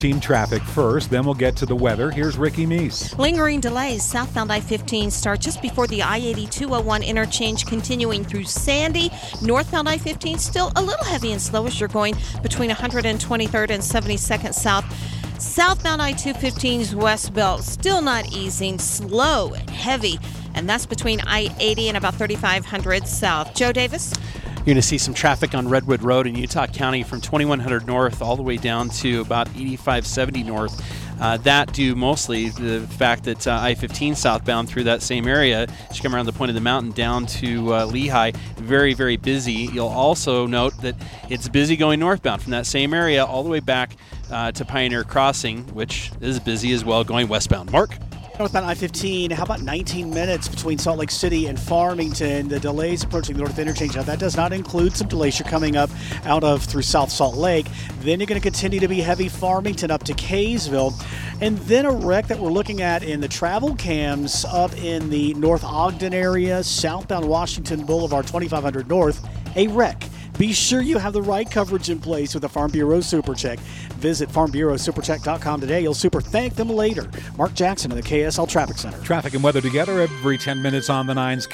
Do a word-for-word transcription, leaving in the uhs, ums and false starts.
Team traffic first, then we'll get to the weather. Here's Ricky Meese. Lingering delays. Southbound I fifteen start just before the I eighty two oh one interchange, continuing through Sandy. Northbound I fifteen still a little heavy and slow as you're going between one hundred twenty-third and seventy-second South. Southbound I two fifteen's west belt still not easing, slow and heavy, and that's between I eighty and about thirty-five hundred South. Joe Davis? You're going to see some traffic on Redwood Road in Utah County from twenty-one hundred north all the way down to about eighty-five seventy north. Uh, that due mostly to the fact that uh, I fifteen southbound through that same area, as you come around the point of the mountain down to uh, Lehigh, very, very busy. You'll also note that it's busy going northbound from that same area all the way back uh, to Pioneer Crossing, which is busy as well going westbound. Mark? Northbound I fifteen, how about nineteen minutes between Salt Lake City and Farmington? The delays approaching the north interchange. Now, that does not include some delays you're coming up out of through South Salt Lake. Then you're going to continue to be heavy Farmington up to Kaysville. And then a wreck that we're looking at in the travel cams up in the North Ogden area, southbound Washington Boulevard, twenty-five hundred north, a wreck. Be sure you have the right coverage in place with the Farm Bureau Super Check. Visit farm bureau super check dot com today. You'll super thank them later. Mark Jackson of the K S L Traffic Center. Traffic and weather together every ten minutes on the Nines.